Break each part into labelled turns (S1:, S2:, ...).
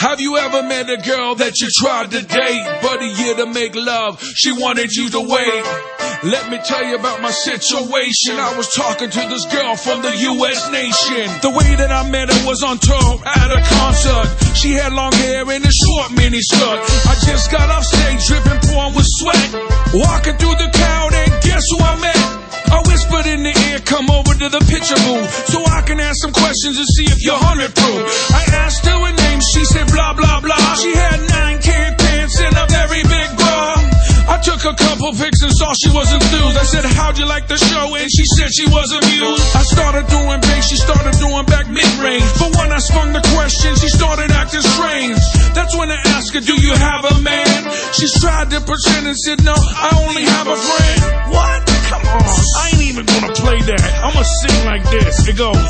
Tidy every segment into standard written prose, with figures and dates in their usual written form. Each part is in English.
S1: Have you ever met a girl that you tried to date, but a year to make love, she wanted you to wait? Let me tell you about my situation. I was talking to this girl from the U.S. nation. The way that I met her was on tour at a concert. She had long hair and a short mini skirt. I just got off stage dripping pouring with sweat. Walking through the crowd and guess who I met? I whispered in the ear, come over to the picture booth so I can ask some questions and see if you're 100 proof. I asked her her name, she said blah blah blah. She had 9 can pants and a very big bra. I took a couple pics and saw she was enthused. I said, how'd you like the show? And she said she was amused. I started doing bass, she started doing back mid-range. But when I spun the question, she started acting strange. That's when I asked her, do you have a man? She tried to pretend and said, no, I only have a friend. What? Come on, I ain't even gonna play that. I'ma sing like this. It goes,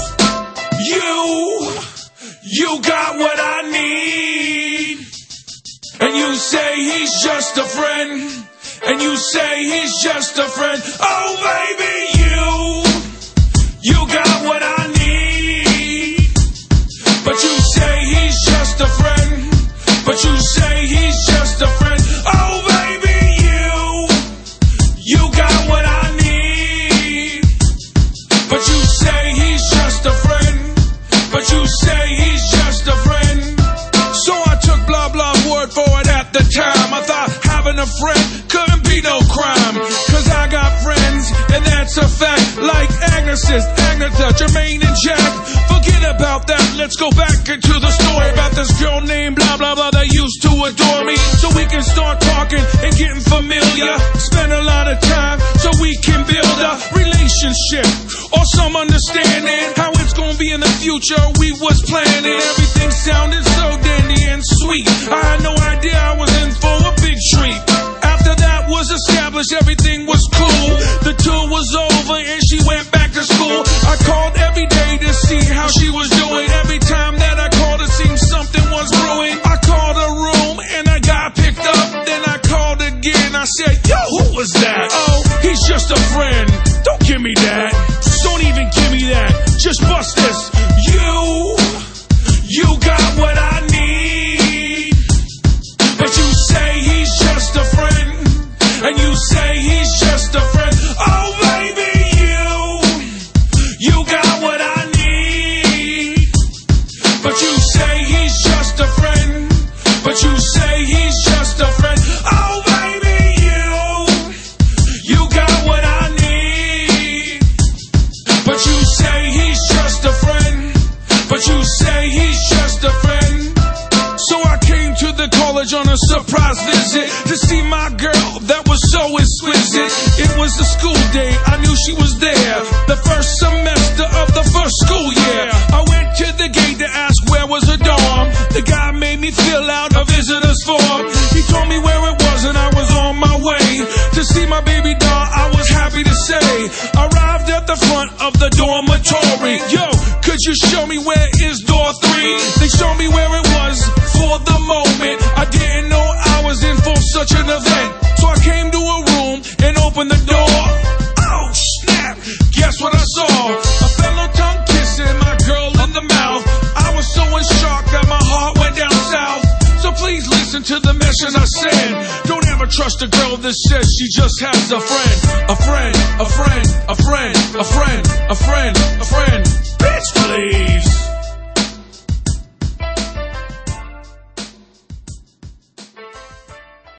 S1: you got what I need. And you say he's just a friend. And you say he's just a friend. Oh baby, you got what I need. But you say he's just a friend. But you say he's just a friend. Oh baby, you got what I need. But you say he's just a friend. But you say he's just a friend. So I took blah blah's word for it at the time. I thought having a friend couldn't be no crime, cause I got friends, and that's a fact. Like Agnes's, Agnetha, Jermaine and Jack. Forget about that, let's go back into the story about this girl named blah blah blah that used to adore me. So we can start talking and getting familiar. Spend a lot of time so we can build a relationship or some understanding how it's gonna be in the future. We was planning, everything sounded so dandy and sweet. I had no idea I was in for a big treat. After that was established, everything was cool. The tour was over and she went back to school. I called every day to see how she was doing. Every time that I called, it seemed something was brewing. I called her room and I got picked up. Then I called again. I said, yo, who was that? Oh, he's just a friend. Don't give me that. Don't even give me that. Just bust this. You got what I need. But you say he's just a friend. And you say he's just a friend. Oh baby, you got what I need. But you say he's just a friend. But you say he's just a friend. Oh baby, you got what I need. But you say he's just a friend. But you say he's just a friend. So I came to the college on a surprise visit to see my girl that was so exquisite. It was the school day, I knew she was there. The first semester of the first school year. I went to the gate to ask where was her dorm. The guy made me fill out a visitor's form. He told me where it was and I was on my way to see my baby doll. I was happy to say, arrived at the front of the dormitory. Yo, could you show me where is door 3? They showed me where it was. For the moment, I didn't know I was in for such an event. So I came to a room and opened the door. Oh snap, guess what I saw? A fellow tongue kissing my girl in the mouth. I was so in shock that my heart went down south. So please listen to the message I said. Don't ever trust a girl that says she just has a friend. A friend, a friend, a friend, a friend, a friend, a friend.